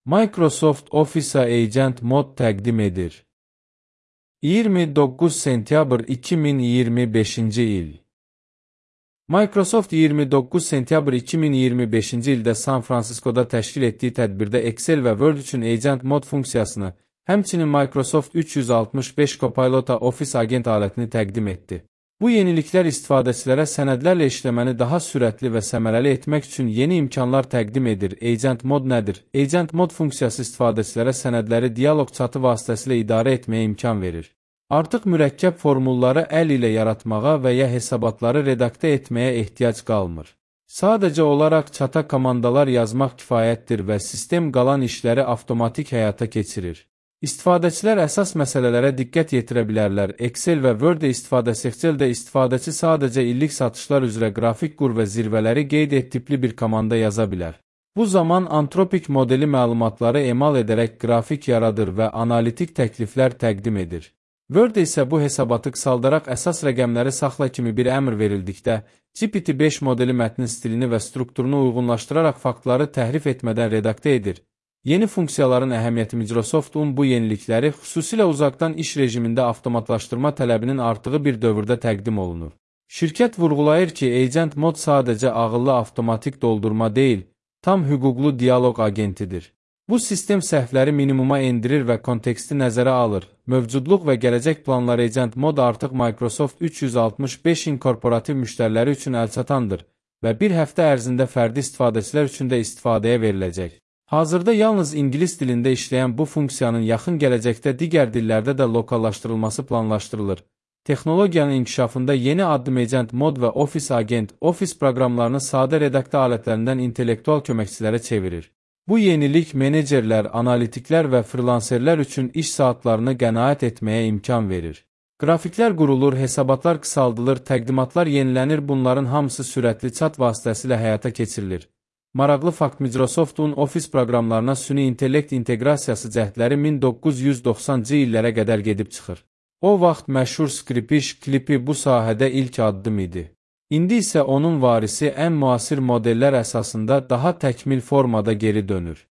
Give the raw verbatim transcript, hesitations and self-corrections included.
Microsoft Office-a Agent Mod təqdim edir. iyirmi doqquz sentyabr iki min iyirmi beşinci il. Microsoft iyirmi doqquz sentyabr iki min iyirmi beşinci ildə San Fransiskoda təşkil etdiyi tədbirdə Excel və Word üçün Agent Mod funksiyasını, həmçinin Microsoft üç yüz altmış beş Copilot-a Office Agent alətini təqdim etdi. Bu yeniliklər istifadəçilərə sənədlərlə işləməni daha sürətli və səmərəli etmək üçün yeni imkanlar təqdim edir. Agent Mod nədir? Agent Mod funksiyası istifadəçilərə sənədləri dialoq çatı vasitəsilə idarə etməyə imkan verir. Artıq mürəkkəb formulları əl ilə yaratmağa və ya hesabatları redaktə etməyə ehtiyac qalmır. Sadəcə olaraq çata komandalar yazmaq kifayətdir və sistem qalan işləri avtomatik həyata keçirir. İstifadəçilər əsas məsələlərə diqqət yetirə bilərlər. Excel və Word istifadəçi Exceldə istifadəçi sadəcə illik satışlar üzrə qrafik qur və zirvələri qeyd et tipli bir komanda yaza bilər. Bu zaman antropik modeli məlumatları emal edərək qrafik yaradır və analitik təkliflər təqdim edir. Word isə bu hesabatı qısaldaraq əsas rəqəmləri saxla kimi bir əmr verildikdə, G P T beş modeli mətnin stilini və strukturunu uyğunlaşdıraraq faktları təhrif etmədən redaktə edir. Yeni funksiyaların əhəmiyyəti Microsoft-un bu yenilikləri xüsusilə uzaqdan iş rejimində avtomatlaşdırma tələbinin artdığı bir dövrdə təqdim olunur. Şirkət vurğulayır ki, Agent Mod sadəcə ağıllı avtomatik doldurma deyil, tam hüquqlu dialoq agentidir. Bu sistem səhvləri minimuma endirir və konteksti nəzərə alır. Mövcudluq və gələcək planları Agent Mod artıq Microsoft üç yüz altmış beşin korporativ müştəriləri üçün əlçatandır və bir həftə ərzində fərdi istifadəçilər üçün də istifadəyə veriləcək. Hazırda yalnız ingilis dilində işləyən bu funksiyanın yaxın gələcəkdə digər dillərdə də lokallaşdırılması planlaşdırılır. Texnologiyanın inkişafında yeni addım Agent Mod və Office Agent, Office proqramlarını sadə redaktə alətlərindən intellektual köməkçilərə çevirir. Bu yenilik menecerlər, analitiklər və frilanserlər üçün iş saatlarını qənaət etməyə imkan verir. Qrafiklər qurulur, hesabatlar qısaldılır, təqdimatlar yenilənir, bunların hamısı sürətli chat vasitəsilə həyata keçirilir. Maraqlı fakt Microsoft-un Office proqramlarına süni intellekt inteqrasiyası cəhdləri min doqquz yüz doxsancı illərə qədər gedib çıxır. O vaxt məşhur Scripish klipi bu sahədə ilk addım idi. İndi isə onun varisi ən müasir modellər əsasında daha təkmil formada geri dönür.